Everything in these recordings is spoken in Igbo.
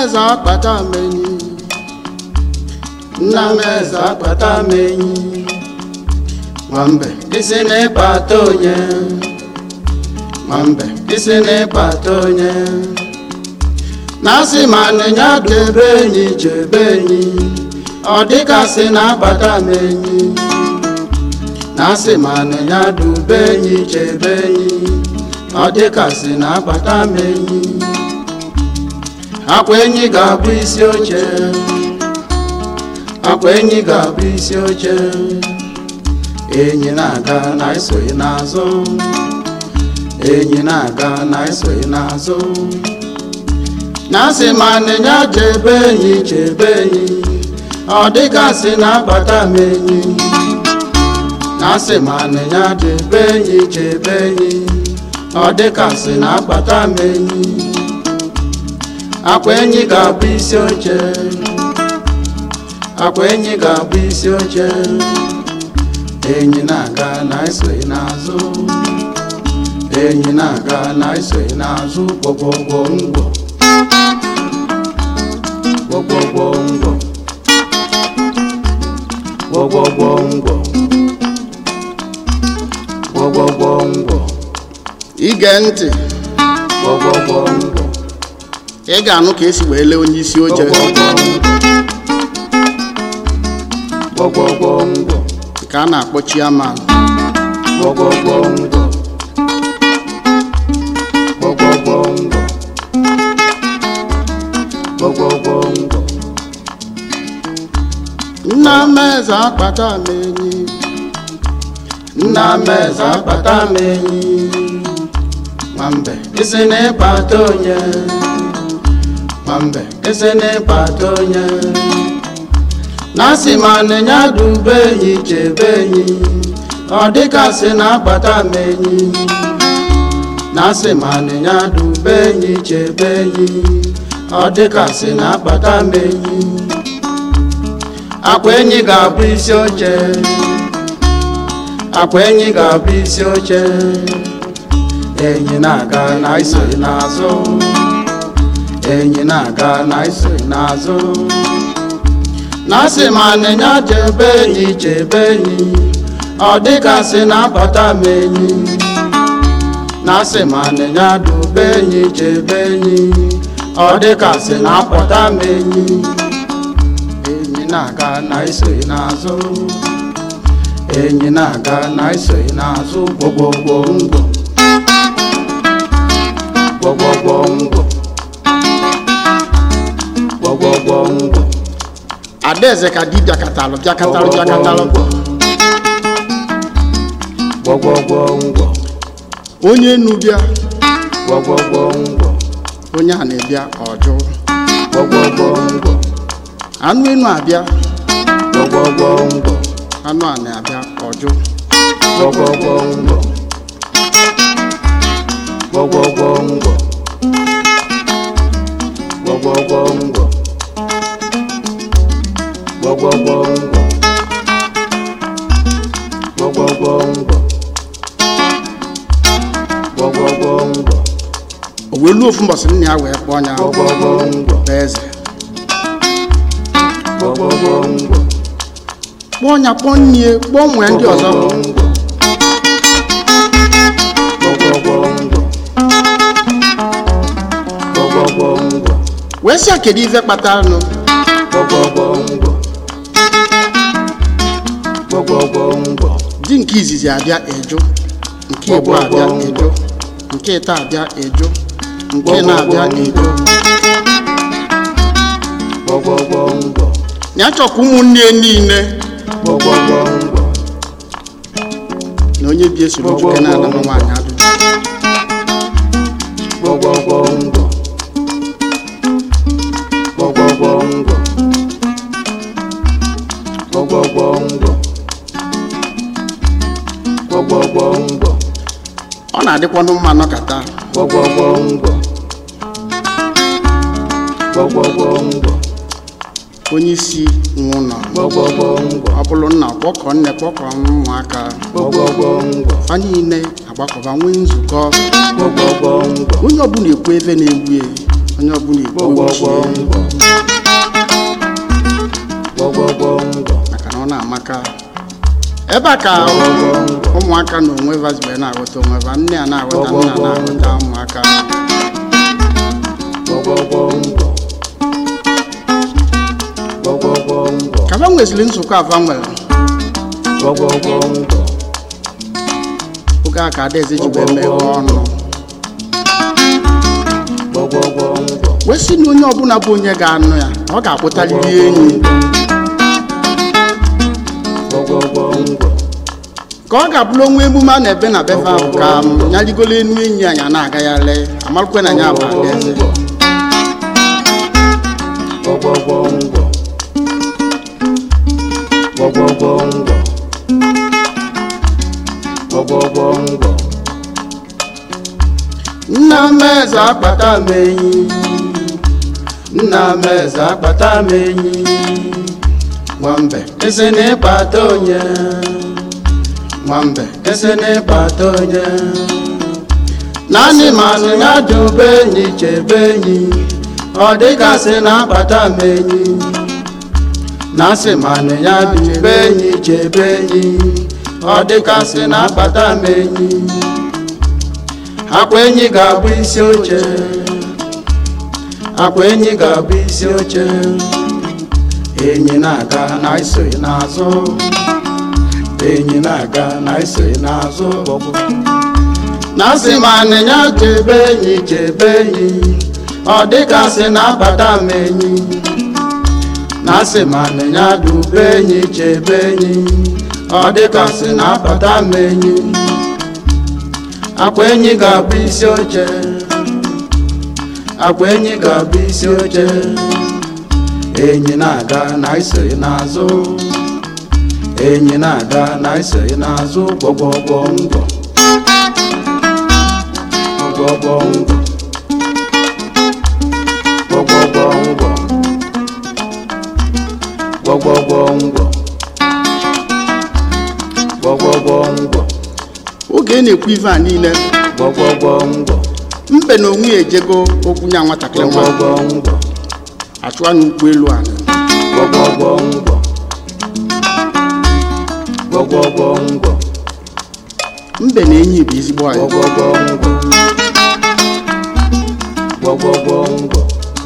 Nnameza akpata menyi, Nnameza akpata menyi. Nwambe isi n'ịkpata onye, Nwambe isi n'ịkpata onye. Nasi manịnya debe enyi chebe enyi, ọ dịka si na-akpata menyi. Nasi manịnya dube enyi chebe enyi, ọ dịka si na-akpata menyi. Akwa enyi ga-abụ isi oche, akwa enyi ga-abụ isi oche. Enyi na-aga na esoghị n'azụ, enyi na-aga na esoghị n'azụ. Nasi manịnya chebe enyi chebe enyi, ọ dịka si na-akpata menyi. Nasi manịnya chebe enyi chebe enyi, ọ dịka si na-akpata menyi. Akwa enyi ga-abụ isi oche, akwa enyi ga-abụ isi oche. Enyi na-aga na esoghị n'azụ, enyi na-aga na esoghị n'azụ. Gwogwogwo ngwo, gwogwogwo ngwo, gwogwogwo ngwo, gwogwogwo ngwo. Ige ntị, gwogwogwo ngwo. Ị ga-anụ ka esi wee lee onye isi oche. Gwogwogwo ngwo ka a na-akpọ chairman. Gwogwogwo ngwo, gwogwogwo ngwo, gwogwogwo ngwo. Nnameza akpata menyi, Nnameza akpata menyi. Nwambe isi n'ịkpata onye, Nwambe isi n'ịkpata onye. Nasi manịnya dube enyi chebe enyi, ọ dịka si na-akpata menyi. Nasi manịnya dube enyi chebe enyi, ọ dịka si na-akpata menyi. Akwa enyi ga-abụ isi oche, akwa enyi ga-abụ isi oche. Enyi na-aga na esoghị n'azụ, enyi na-aga na esoghị n'azụ. Nasi manịnya chebe enyi chebe enyi, ọ dịka si na-akpata menyi. Nasi manịnya dube enyi chebe enyi, ọ dịka si na-akpata menyi. Enyi na-aga na esoghị n'azụ, enyi na-aga na esoghị n'azụ. Gwogwogwo ngwo, gwogwogwo ngwo, gwogwogwo ngwo. Adaeze ka dibịa katalụ bịakatalụ bịakatalụ. Gwogwogwo ngwo. Onye enu bịa, gwogwogwo ngwo. Onye a na-ebịa ọjụ. Gwogwogwo ngwo. Anụ enu abịa, gwogwogwo ngwo. Anụ a na-abịa ọjụ. Gwogwogwo ngwo, gwogwogwo ngwo, gwogwogwo ngwo, gwogwogwo ngwo, gwogwogwo ngwo, gwogwogwo ngwo. O wee luo ofu mbọsị nna ya wee kpọọ ya gwogwogwo ngwo bụ eze. Gwogwogwo ngwo. Kpọọ ya kpọọ nne, kpọọ nwee ndị ọzọ. Gwogwogwo ngwo, gwogwogwo ngwo. Wee sị kedu ife kpatara nụ. Gwogwogwo ngwo, gwogwogwo ngwo. Di nke izizi abịa eju, nke ịbụ abịa eju, nke ịta abịa eju, nke na-abịa eju. Gwogwogwo ngwo. Ya chọkwa ụmụnne niile. Gwogwogwo ngwo. Na onye bi esoro nwoke na-ala nwaanyị ajụjụ. Gwogwogwo ngwo, gwogwogwo ngwo, gwogwogwo ngwo, gwogwogwo ngwo. Ọ na-adịkwanụ mma nọkata. Gwogwogwo ngwo, gwogwogwo ngwo. Onye isi nwụnọ. Gwogwogwo ngwo. Ọ bụrụ nna kpọkọ nne kpọkọ ụmụaka. Gwogwogwo ngwo. Fa niile agbakọba nwee nzukọ. Gwogwogwo ngwo. Onye ọbụla ekwu ebe na-egbu onye ọbụla Igbo maka na ọ na-amaka ebe a ka ụmụaka na onwe vazibe na-aghọta onwe va nne a na-aghọta nna na-aghọta ụmụaka ka fa nwezili nzukọ afa nwere oge a ka adaeze jibe meghe ọnụ wee sị na onye ọbụla bụ onye ga-anụ ya ọ ga-akpụtaliri enyi ka ọ ga-abụrụ onwe emume a na-ebe na befe ahụ ka ya rigolo enu enyi anya na-agagharị amarụkwe na ya bụ adaeze nna m eze akpata m enyi nna m eze akpata m enyi nwambe ese na-ekpata onye nwambe ese na-ekpata onye naanị manụ ya dube enyi chebe enyi ọ dịgasị na-akpata m enyi na-asị manụ ya dube enyi chebe enyi ọ dịgasị na-akpata m enyi akwa enyi ga-abụ isi oche akwa enyi ga-abụ isi oche enyi na-aga na isoghị n'azụ enyi na-aga na isoghị n'azụ na-asị ma anịnya chebe enyi ọ dịgasị na-abata m enyi na-asị ma anịnya dube enyi chebe enyi ọ dịgasị na-abata m enyi akwa enyi ga-abụ isi oche akwa enyi ga-abụ isi oche enyi na-aga na isoghị n'azụ enyi na-aga na isoghị n'azụ gbọgbọgbọ ngwọ gbọgbọgbọ ngwọ gbọgbọgbọ ngwọ gbọgbọgbọ ngwọ gbọgbọgbọ ngwọ oge na-ekwu ife a niile gbọgbọgbọ ngwọ mbe na onwe ejego okwu nya nwatakịrị gbọgbọgbọ ngwọ achụwa n'ukwu elu ala gbọgbọgbọ ngwọ gbọgbọgbọ ngwọ mbe na enyi bụ ezigbo anyị gbọgbọgbọ ngwọ gbọgbọgbọ ngwọ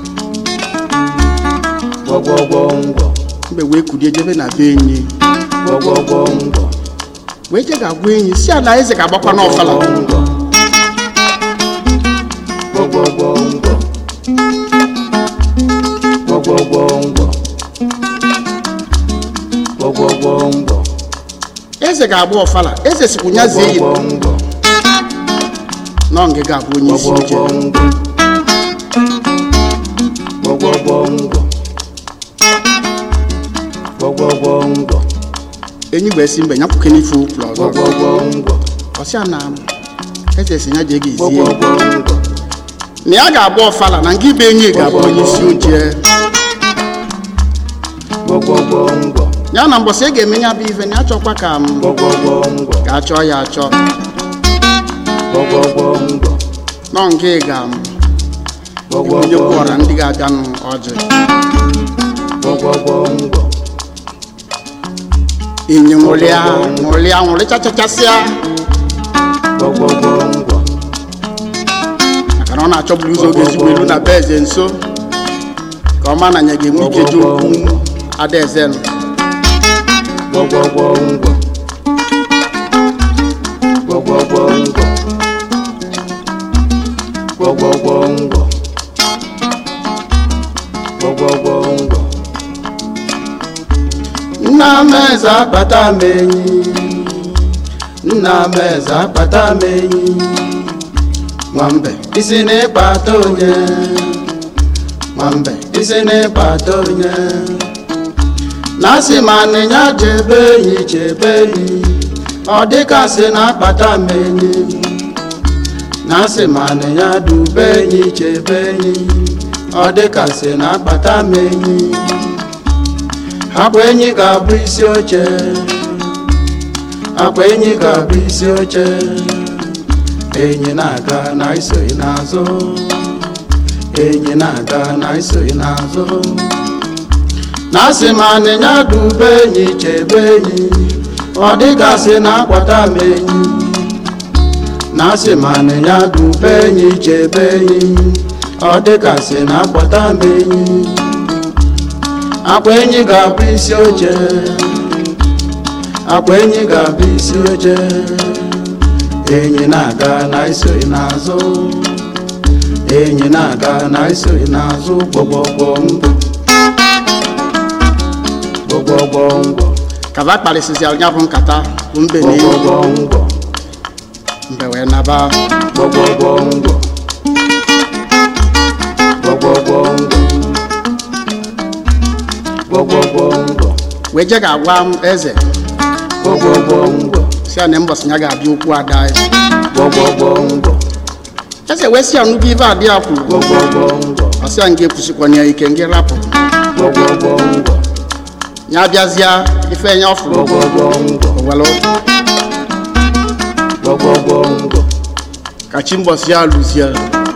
gbọgbọgbọ ngwọ mbe wee kulie jebe na be enyi gbọgbọgbọ ngwọ wee je ga-agwa enyi si ala eze ga-agbakwa n'ọfala gbọgbọgbọ ngwọ gbọgbọgbọ ngwọ gbọgbọgbọ ngwọ eze ga-agba ọfala eze sikwu nyazie yi nọ nge ga-abụ onye isi oche gbọgbọgbọ ngwọ gbọgbọgbọ ngwọ enyi gbe si mbe nyapụke n'ife ụkwụ ọzọ gbọgbọgbọ ngwọ ọsịa na eze si nya je ga izie na ya ga-agba ọfala na nke ibe enyi ga-abụ onye isi oche gbọgbọgbọ ngwọ ya na mbọsị ga-eme ya bụ ife na ya chọkwa ka m ga-achọ ya achọ nọ nke ga m onye kwụọra ndị ga-abịanụ ọjị enyi nwụrịa nwụrịchachachasịa maka na ọ na-achọburu ụzọ oge ezigbo elu na be eze nso ka ọ ma na nya ga-enwe ike ji okwu adaeze nụ gbọgbọgbọ ngwọ gbọgbọgbọ ngwọ gbọgbọgbọ ngwọ gbọgbọgbọ ngwọ nna m eze akpata m enyi nna m eze akpata m enyi nwambe isi na-ekpata onye nwambe isi na-ekpata onye na-asị ma anịnya chebe enyi ọ dịgasị na-akpata m enyi na-asị ma anịnya dube enyi chebe enyi ọ dịgasị na-akpata m enyi akwa enyi ga-abụ isi oche akwa enyi ga-abụ isi oche enyi na-aga na isoghị n'azụ enyi na-aga na isoghị n'azụ na-asị ma anịnya dube enyi chebe enyi ọ dịgasị na-akwata m enyi na-asị ma anịnya dube enyi chebe enyi ọ dịgasị na-akwata m enyi akwa enyi ga-abụ isi oche akwa enyi ga-abụ isi oche enyi na-aga na isoghị n'azụ enyi na-aga na isoghị n'azụ gbọgbọgbọ ngwọ kava kparịsịsị anya bụ nkata bụ mbe mbe wee naba gbọgbọgbọ ngwọ wee je ga-agwa m eze si ya na mbọsị ya ga-abịa okwu ada ya eze wee si ya nnukwu ife adị ya kwuru ọsị ya nga ekwusikwana ya ike nga rapụ ya bịazịa ife ya ọfụrụ owelu ka chi mbọsị ya lụzie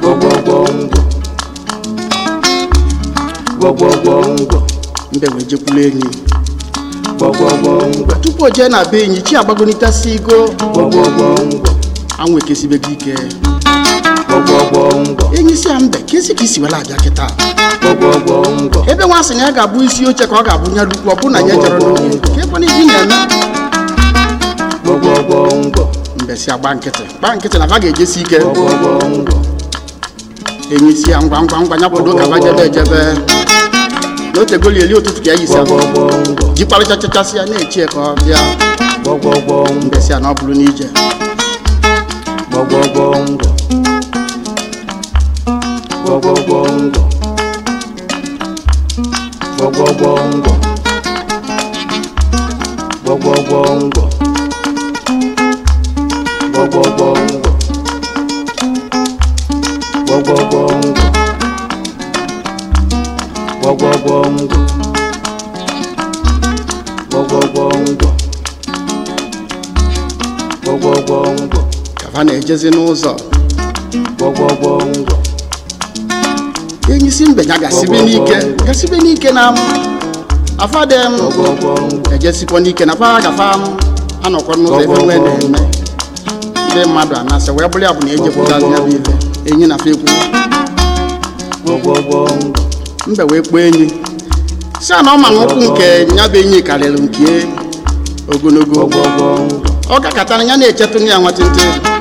mbe wee jekwulu enyi tupu o jee na be enyi chi agbagonitasi igo anwụ ekesibego ike enyi si ya mbe kesi ka isi wela abịa kịta ebe nwa sị na ya ga-abụ isi oche ka ọ ga-abụ nya lukwu ọ bụ na ya jere n'oge ka ebe n'ihi na-eme mbe si agba nkịtị na va ga-ejesi ike enyi si ya ngwa nya kwado ka va jebe ejebe n'otegoli eli ụtụtụ ka ya yisi jikparịchachachasị ya na-echi ka ọ bịa mbe si ya na ọ bụrụ n'ije ka na-ejezi n'ụzọ enyi si mbe ya gasibe n'ike na afadem ejesikwa n'ike na fa gafa anọkwa n'ụzọ ebe nwee na-eme ndị mmadụ anasị wee bụrụ ya bụ na ejepụta ya bụ ife enyi na fa ekwu mbe wee kpọọ enyi si a na ọ ma nkwụ nke ya bụ enyi karịrị nke ogologo ọ gakọtara ya na-echetụ ya nwatịntị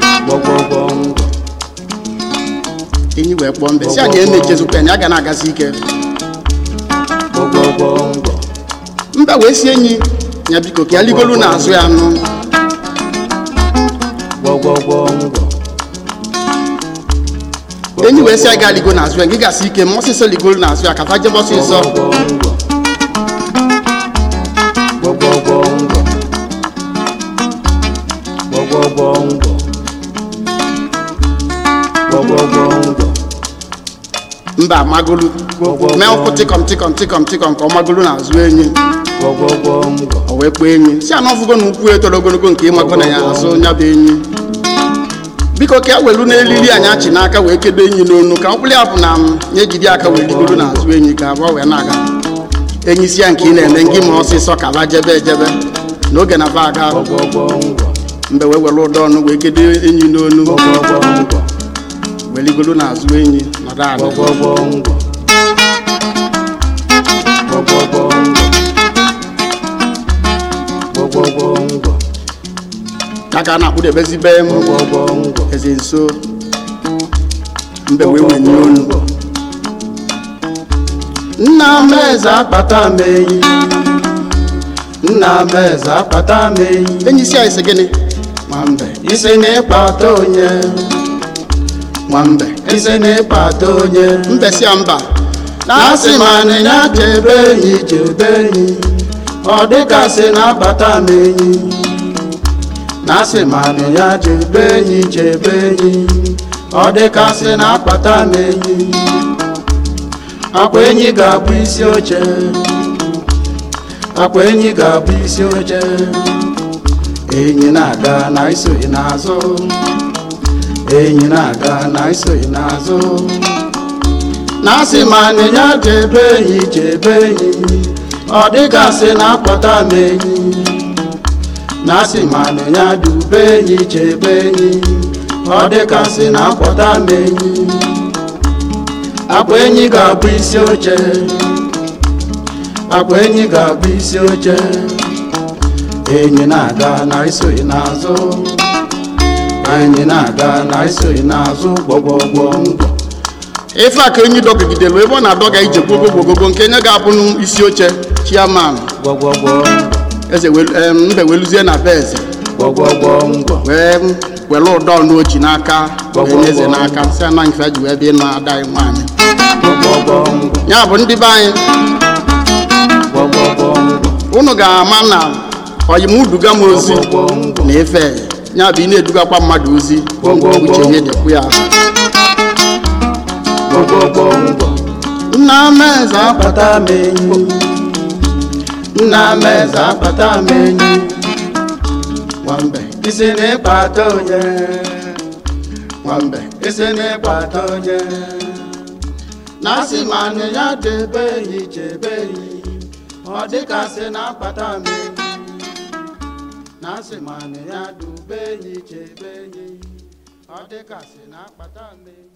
enyi wee kpọọ mbe si anyị na-echezukwa ya ga na-agazi ike mbe wee si enyi ya biko ka ya ligolu n'azụ ya nụ enyi wee si ya ga ligo n'azụ ya gị gasị ike ma ọsịsọ ligolu n'azụ ya ka fa jebe ọsịsọ mba magolu mee ụkwụ tịkọm ka ọ magolu n'azụ enyi o wee kpọọ enyi si anọ ọfụgo na ukwu etoro ogologo nke ịmago na ya azụ nya bụ enyi biko ka e welu n'elili anyị achị n'aka wee kedo enyi n'onu ka mkpụrụ ya bụ na ya ejide aka wee rigoro n'azụ enyi ka abụọ wee na-aga enyi si ya nke ị na-eme ngị ma ọsịsọ ka ba jebe ejebe n'oge na ba aga mbe wee were ụdọ ọnụ wee kedo enyi n'onu wee rigoro n'azụ enyi nọdụ ala aka na-akpụdebezi be m eze nso mbe wee wenye olu nna m eze akpata m enyi nna m eze akpata m enyi enyi si anyị sị gịnị nwambe isi na-ịkpata onye nwambe isi na-ịkpata onye mbe si ya mba na-asị ma anịnya chebe enyi ọ dịgasị na-akpata m enyi na-asị ma anịnya chebe enyi ọ dịgasị na-akpata m enyi akwa enyi ga-abụ isi oche akwa enyi ga-abụ isi oche enyi na-aga na isoghị n'azụ enyi na-aga na isoghị n'azụ na-asị ma nịnya chebe enyi chebe enyi ọ dịgasị na-akpọta m enyi na-asị ma nịnya dube enyi chebe enyi ọ dịgasị na-akpọta m enyi akwa enyi ga-abụ isi oche akwa enyi ga-abụ isi oche enyi na-aga na isoghị n'azụ enyi na-aga na isoghị n'azụ gbọgbọgbọ ngwọ ife a ka enyi dọgidelu ebe ọ na-adọga ije gbogogogogo nke nye ga-abụ isi oche chairman gbọgbọgbọ eze mbe weluzie na be eze gbọgbọgbọ ngwọ wee were ụdọ n'ochi n'aka enye eze n'aka si ana nke ji wee bịa ịnụ ada anyị nwaanyị gbọgbọgbọ ngwọ ya bụ ndị be anyị gbọgbọgbọ ngwọ unu ga-ama na oyimuduga m ozi na ife ya bụ ị na-edugakwa mmadụ ozi uche ihe dịkwu ya nna m eze akpata m enyi nna m eze akpata m enyi nwambe isi na-ịkpata onye nwambe isi na-ịkpata onye na-asị ma nịnya debe enyi chebe enyi ọ dịgasị na-akpata m enyi na-asị ma nịnya dube enyi chebe enyi ọ dịgasị na-akpata m enyi